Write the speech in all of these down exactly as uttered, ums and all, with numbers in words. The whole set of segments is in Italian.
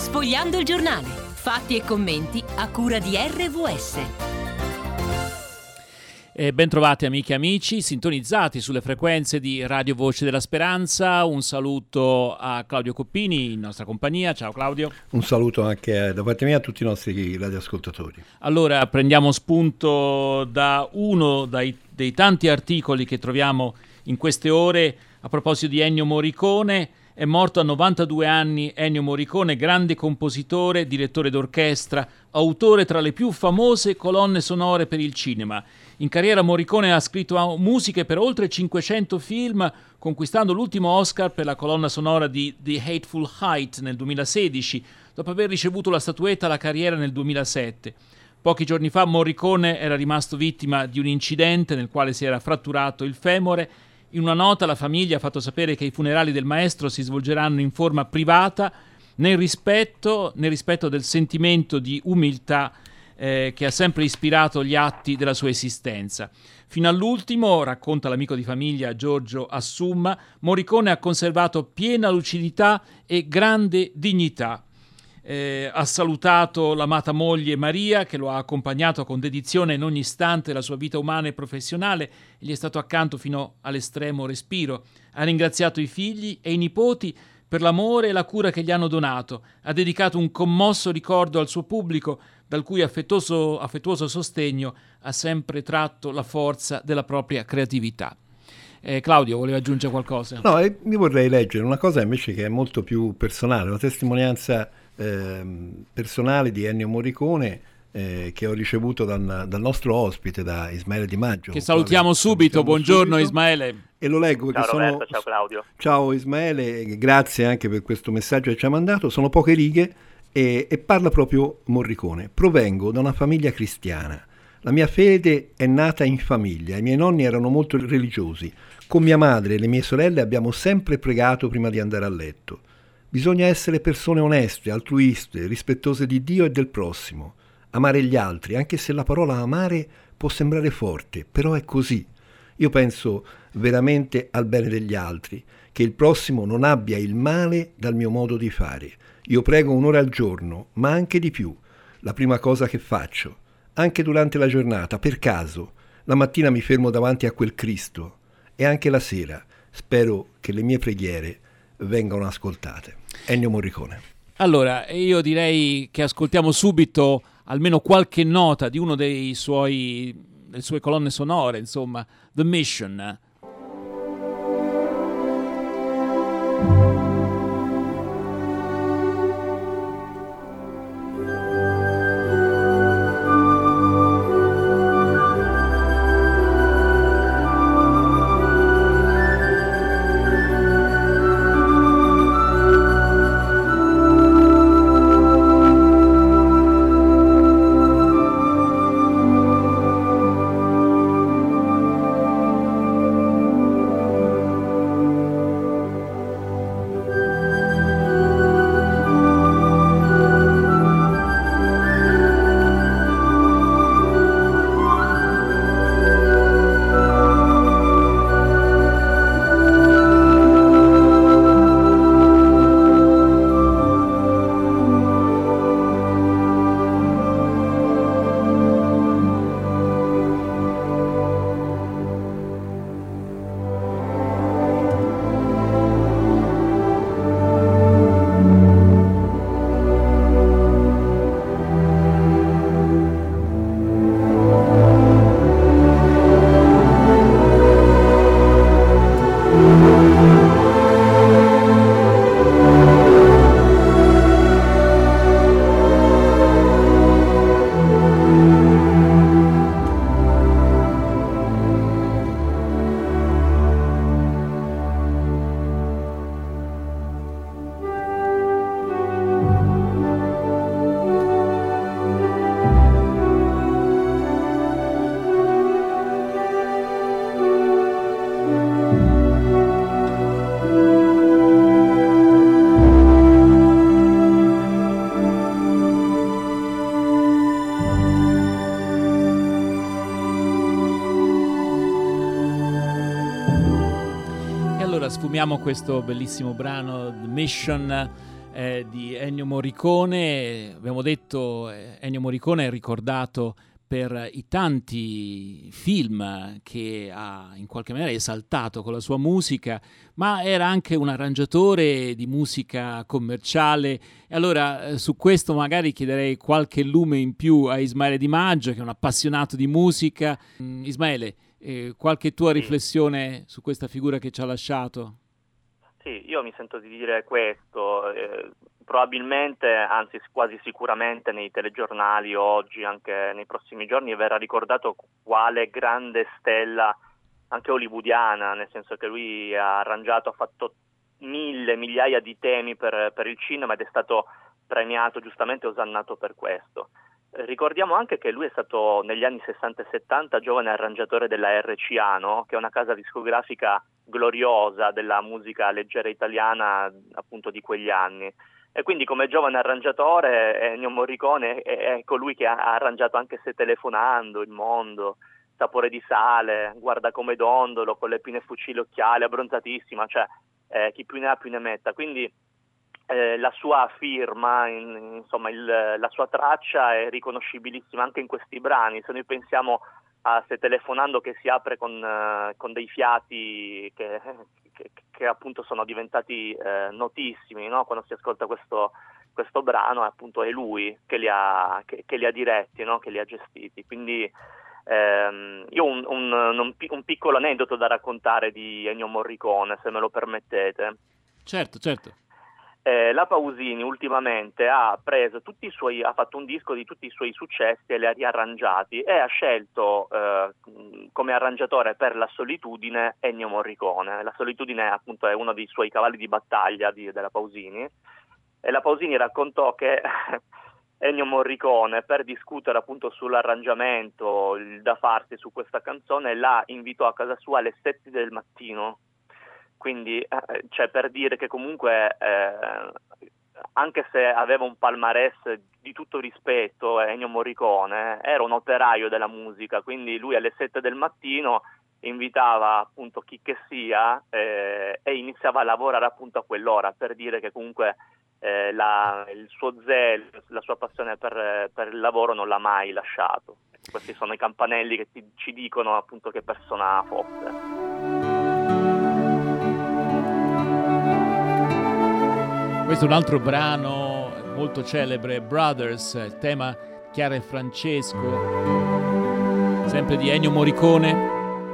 Sfogliando il giornale. Fatti e commenti a cura di R V S. E ben trovati amiche e amici, sintonizzati sulle frequenze di Radio Voce della Speranza. Un saluto a Claudio Coppini in nostra compagnia. Ciao Claudio. Un saluto anche da parte mia a tutti i nostri radioascoltatori. Allora prendiamo spunto da uno dai, dei tanti articoli che troviamo in queste ore a proposito di Ennio Morricone. È morto a novantadue anni Ennio Morricone, grande compositore, direttore d'orchestra, autore tra le più famose colonne sonore per il cinema. In carriera Morricone ha scritto musiche per oltre cinquecento film, conquistando l'ultimo Oscar per la colonna sonora di The Hateful Eight nel duemilasedici, dopo aver ricevuto la statuetta alla carriera nel duemilasette. Pochi giorni fa Morricone era rimasto vittima di un incidente nel quale si era fratturato il femore. In una nota la famiglia ha fatto sapere che i funerali del maestro si svolgeranno in forma privata, nel rispetto, nel rispetto del sentimento di umiltà eh, che ha sempre ispirato gli atti della sua esistenza. Fino all'ultimo, racconta l'amico di famiglia Giorgio Assumma, Morricone ha conservato piena lucidità e grande dignità. Eh, ha salutato l'amata moglie Maria, che lo ha accompagnato con dedizione in ogni istante della sua vita umana e professionale e gli è stato accanto fino all'estremo respiro. Ha ringraziato i figli e i nipoti per l'amore e la cura che gli hanno donato. Ha dedicato un commosso ricordo al suo pubblico, dal cui affettuoso, affettuoso sostegno ha sempre tratto la forza della propria creatività. Eh, Claudio, voleva aggiungere qualcosa? No, eh, io vorrei leggere una cosa invece che è molto più personale, una testimonianza eh, personale di Ennio Morricone eh, che ho ricevuto dal, dal nostro ospite, da Ismaele Di Maggio. Che salutiamo subito, salutiamo buongiorno subito. Ismaele. E lo leggo perché ciao sono... Roberto, ciao Claudio. Ciao Ismaele, grazie anche per questo messaggio che ci ha mandato, sono poche righe e, e parla proprio Morricone. Provengo da una famiglia cristiana. La mia fede è nata in famiglia, i miei nonni erano molto religiosi. Con mia madre e le mie sorelle abbiamo sempre pregato prima di andare a letto. Bisogna essere persone oneste, altruiste, rispettose di Dio e del prossimo. Amare gli altri, anche se la parola amare può sembrare forte, però è così. Io penso veramente al bene degli altri, che il prossimo non abbia il male dal mio modo di fare. Io prego un'ora al giorno, ma anche di più. La prima cosa che faccio. Anche durante la giornata, per caso, la mattina mi fermo davanti a quel Cristo e anche la sera spero che le mie preghiere vengano ascoltate. Ennio Morricone. Allora, io direi che ascoltiamo subito almeno qualche nota di uno dei suoi, delle sue colonne sonore, insomma, The Mission. Sfumiamo questo bellissimo brano The Mission eh, di Ennio Morricone. Abbiamo detto eh, Ennio Morricone è ricordato per i tanti film che ha in qualche maniera esaltato con la sua musica, ma era anche un arrangiatore di musica commerciale. E allora eh, su questo magari chiederei qualche lume in più a Ismaele Di Maggio, che è un appassionato di musica. Mm, Ismaele, eh, qualche tua riflessione su questa figura che ci ha lasciato? Sì, io mi sento di dire questo, eh, probabilmente, anzi quasi sicuramente nei telegiornali oggi, anche nei prossimi giorni, verrà ricordato quale grande stella anche hollywoodiana, nel senso che lui ha arrangiato, ha fatto mille, migliaia di temi per, per il cinema ed è stato premiato, giustamente osannato per questo. Eh, ricordiamo anche che lui è stato negli anni sessanta e settanta giovane arrangiatore della R C A, no? Che è una casa discografica gloriosa della musica leggera italiana appunto di quegli anni. E quindi come giovane arrangiatore Ennio Morricone è, è colui che ha arrangiato anche Se telefonando, Il mondo, Sapore di sale, Guarda come dondolo, Con le pine fucile occhiali, Abbronzatissima, cioè eh, chi più ne ha più ne metta. Quindi eh, la sua firma, in, insomma il, la sua traccia è riconoscibilissima anche in questi brani. Se noi pensiamo a Se telefonando, che si apre con, uh, con dei fiati che, che, che appunto sono diventati eh, notissimi, no? Quando si ascolta questo, questo brano, appunto è lui che li ha, che, che li ha diretti, no? Che li ha gestiti. Quindi ehm, io ho un, un, un, un piccolo aneddoto da raccontare di Ennio Morricone, se me lo permettete. Certo, certo. Eh, la Pausini ultimamente ha preso tutti i suoi, ha fatto un disco di tutti i suoi successi e li ha riarrangiati e ha scelto eh, come arrangiatore per La solitudine Ennio Morricone. La solitudine appunto è uno dei suoi cavalli di battaglia di, della Pausini, e la Pausini raccontò che Ennio Morricone, per discutere appunto sull'arrangiamento, il da farsi su questa canzone, la invitò a casa sua alle sette del mattino. Quindi eh, cioè per dire che comunque eh, anche se aveva un palmarès di tutto rispetto, Ennio Morricone era un operaio della musica, quindi lui alle sette del mattino invitava appunto chi che sia eh, e iniziava a lavorare appunto a quell'ora, per dire che comunque eh, la, il suo zelo, la sua passione per, per il lavoro non l'ha mai lasciato. Questi sono i campanelli che ti, ci dicono appunto che persona fosse. Questo è un altro brano molto celebre, Brothers, il tema Chiara e Francesco, sempre di Ennio Morricone.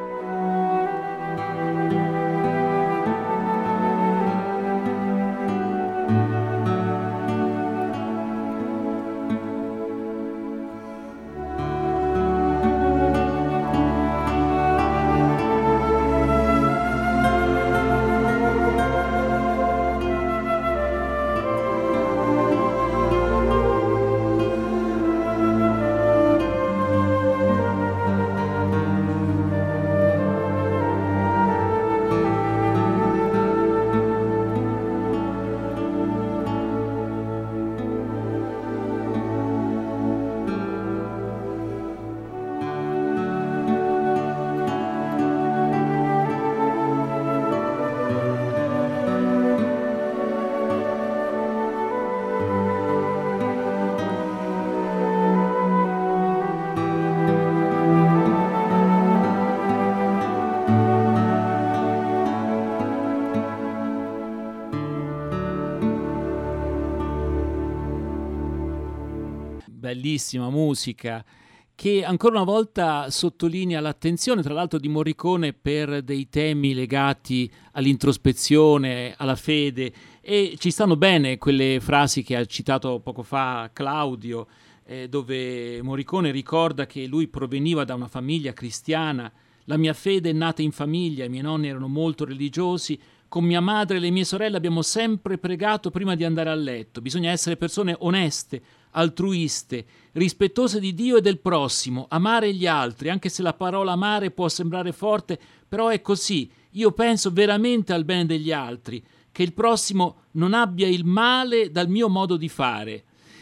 Bellissima musica che ancora una volta sottolinea l'attenzione, tra l'altro, di Morricone per dei temi legati all'introspezione, alla fede, e ci stanno bene quelle frasi che ha citato poco fa Claudio, eh, dove Morricone ricorda che lui proveniva da una famiglia cristiana. La mia fede è nata in famiglia, i miei nonni erano molto religiosi, con mia madre e le mie sorelle abbiamo sempre pregato prima di andare a letto. Bisogna essere persone oneste, altruiste, rispettose di Dio e del prossimo, amare gli altri, anche se la parola amare può sembrare forte, però è così. Io penso veramente al bene degli altri, che il prossimo non abbia il male dal mio modo di fare.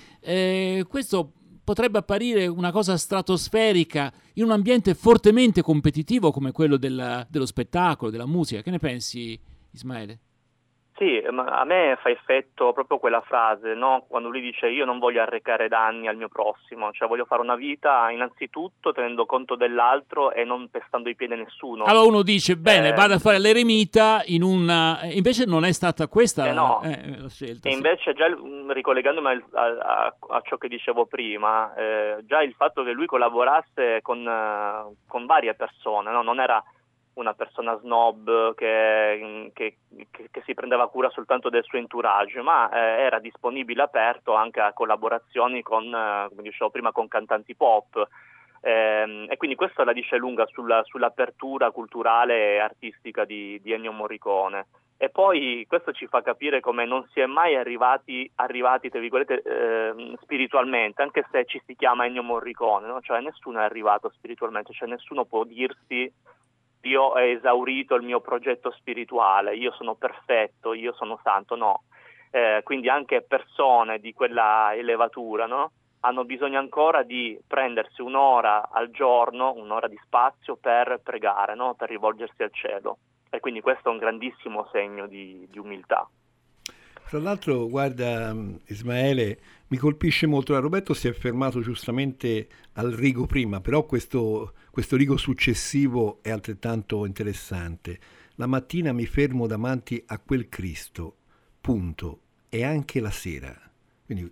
Eh, questo potrebbe apparire una cosa stratosferica in un ambiente fortemente competitivo come quello della, dello spettacolo, della musica. Che ne pensi, Ismaele? Sì, ma a me fa effetto proprio quella frase, no? Quando lui dice io non voglio arrecare danni al mio prossimo, cioè voglio fare una vita innanzitutto tenendo conto dell'altro e non pestando i piedi a nessuno. Allora uno dice, bene, Eh, vado a fare l'eremita in una... invece non è stata questa Eh no. eh, la scelta. E sì. invece già il- ricollegandomi al- a, a- a ciò che dicevo prima, eh, già il fatto che lui collaborasse con, eh, con varie persone, no? Non era una persona snob che, che- che- che si prendeva cura soltanto del suo entourage, ma eh, era disponibile, aperto anche a collaborazioni con, eh, come dicevo prima, con cantanti pop. Ehm, e quindi questo la dice lunga sulla- sull'apertura culturale e artistica di, di Ennio Morricone. E poi questo ci fa capire come non si è mai arrivati, arrivati tra virgolette, ehm, spiritualmente, anche se ci si chiama Ennio Morricone, no? Cioè nessuno è arrivato spiritualmente, cioè nessuno può dirsi io ho esaurito il mio progetto spirituale, io sono perfetto, io sono santo, no. Eh, quindi anche persone di quella elevatura, no? Hanno bisogno ancora di prendersi un'ora al giorno, un'ora di spazio per pregare, no? Per rivolgersi al cielo. E quindi questo è un grandissimo segno di, di umiltà. Tra l'altro, guarda Ismaele, mi colpisce molto, Roberto si è fermato giustamente al rigo prima, però questo, questo rigo successivo è altrettanto interessante. La mattina mi fermo davanti a quel Cristo, punto, e anche la sera. Quindi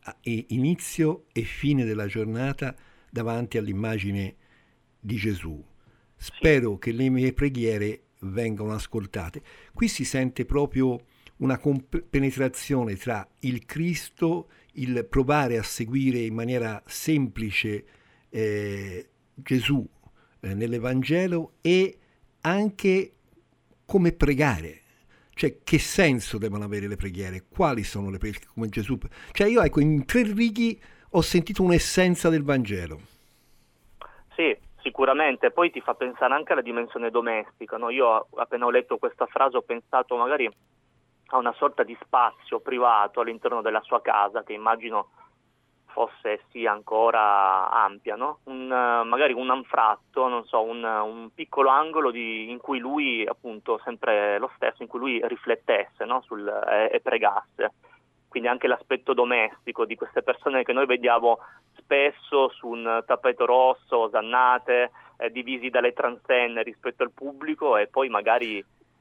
inizio e fine della giornata davanti all'immagine di Gesù. Spero che le mie preghiere vengano ascoltate. Qui si sente proprio una compenetrazione tra il Cristo, il provare a seguire in maniera semplice eh, Gesù eh, nell'Evangelo, e anche come pregare. Cioè, che senso devono avere le preghiere? Quali sono le preghiere? Come Gesù... Cioè, io, ecco, in tre righi ho sentito un'essenza del Vangelo. Sì, sicuramente. Poi ti fa pensare anche alla dimensione domestica, no? Io, appena ho letto questa frase, ho pensato magari a una sorta di spazio privato all'interno della sua casa, che immagino fosse sia ancora ampia, no? Un, magari un anfratto, non so, un, un piccolo angolo di, in cui lui, appunto, sempre lo stesso, in cui lui riflettesse, no? Sul, e, e pregasse. Quindi anche l'aspetto domestico di queste persone che noi vediamo spesso su un tappeto rosso, osannate, eh, divisi dalle transenne rispetto al pubblico, e poi magari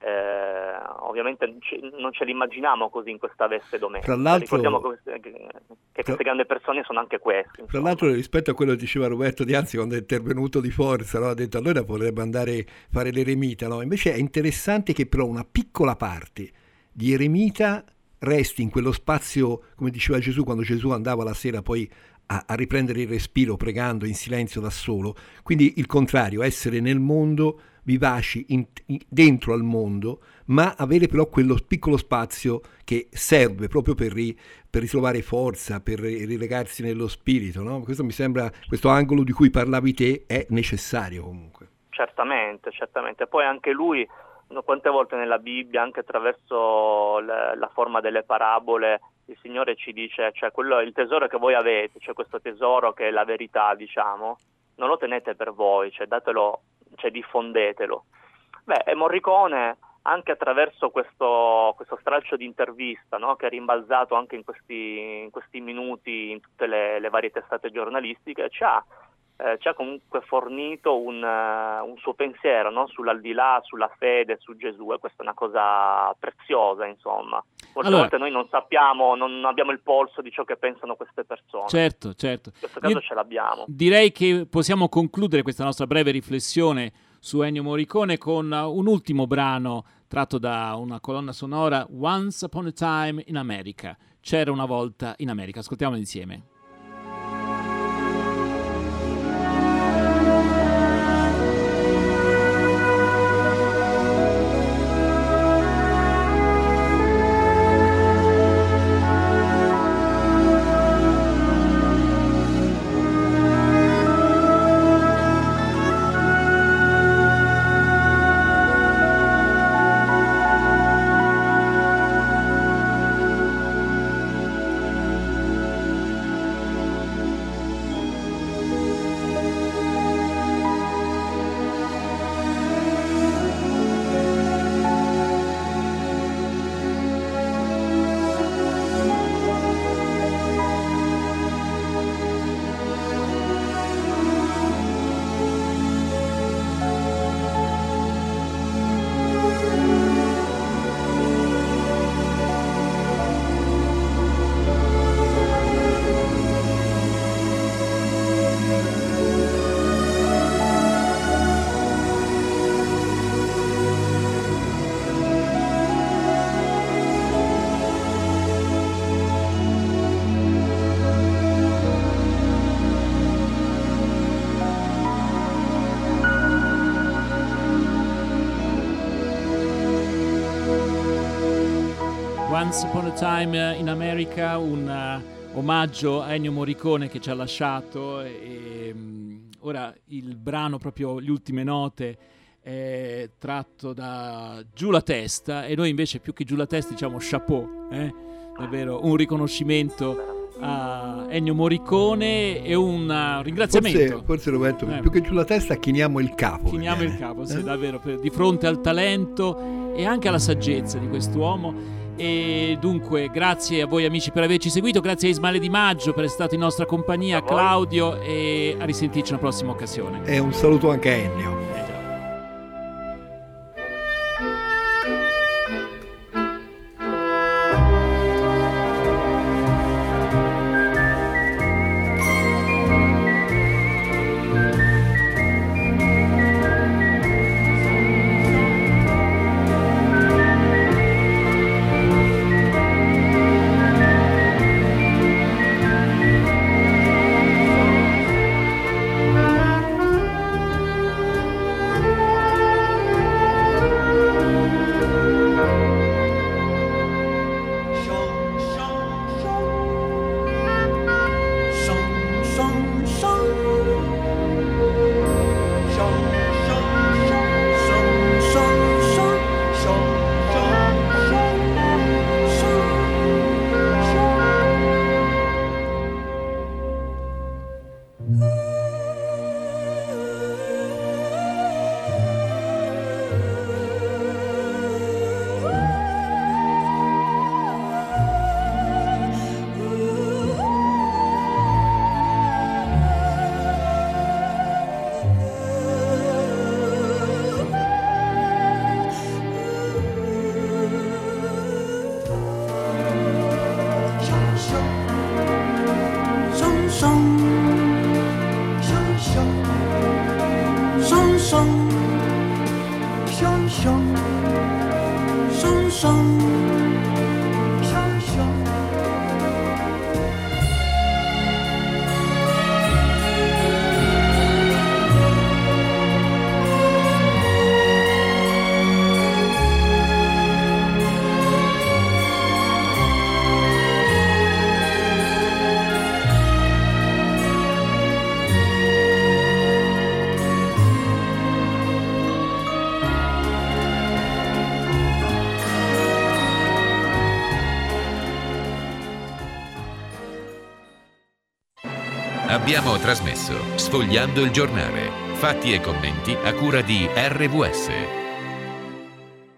Eh, ovviamente non ce l'immaginiamo così in questa veste domestica. Tra l'altro, ricordiamo che, che queste grandi persone sono anche queste. Insomma. Tra l'altro, rispetto a quello che diceva Roberto Dianzi quando è intervenuto di forza, no? Ha detto allora potrebbe andare a fare l'eremita, no? Invece è interessante che però una piccola parte di eremita resti in quello spazio, come diceva Gesù quando Gesù andava la sera poi a, a riprendere il respiro pregando in silenzio da solo. Quindi il contrario, essere nel mondo, vivaci in, in, dentro al mondo, ma avere però quello piccolo spazio che serve proprio per, ri, per ritrovare forza, per rilegarsi nello spirito, no? Questo mi sembra, questo angolo di cui parlavi te è necessario comunque. Certamente, certamente. Poi anche lui, no, quante volte nella Bibbia, anche attraverso le, la forma delle parabole, il Signore ci dice, cioè quello, il tesoro che voi avete, cioè questo tesoro che è la verità, diciamo, non lo tenete per voi, cioè datelo, cioè diffondetelo. Beh, e Morricone, anche attraverso questo, questo stralcio di intervista, no, che è rimbalzato anche in questi, in questi minuti in tutte le, le varie testate giornalistiche, ci ha, eh, ci ha comunque fornito un, uh, un suo pensiero, no, sull'aldilà, sulla fede, su Gesù, e questa è una cosa preziosa, insomma. Molte allora, volte noi non sappiamo, non abbiamo il polso di ciò che pensano queste persone. Certo, certo. In questo caso Io ce l'abbiamo. Direi che possiamo concludere questa nostra breve riflessione su Ennio Morricone con un ultimo brano tratto da una colonna sonora, Once Upon a Time in America. C'era una volta in America. Ascoltiamolo insieme. Once Upon a Time in America, un uh, omaggio a Ennio Morricone che ci ha lasciato, e, um, ora il brano, proprio le ultime note, è tratto da Giù la testa, e noi invece più che Giù la testa diciamo chapeau, eh? Davvero un riconoscimento a Ennio Morricone e un uh, ringraziamento. Forse, forse Roberto, eh. più che giù la testa chiniamo il capo. Chiniamo il capo, sì, eh? davvero, per, di fronte al talento e anche alla saggezza di quest'uomo. E dunque grazie a voi amici per averci seguito, grazie a Ismaele Di Maggio per essere stato in nostra compagnia, a Claudio, e a risentirci una prossima occasione. E un saluto anche a Ennio. Abbiamo trasmesso Sfogliando il giornale, fatti e commenti a cura di R V S.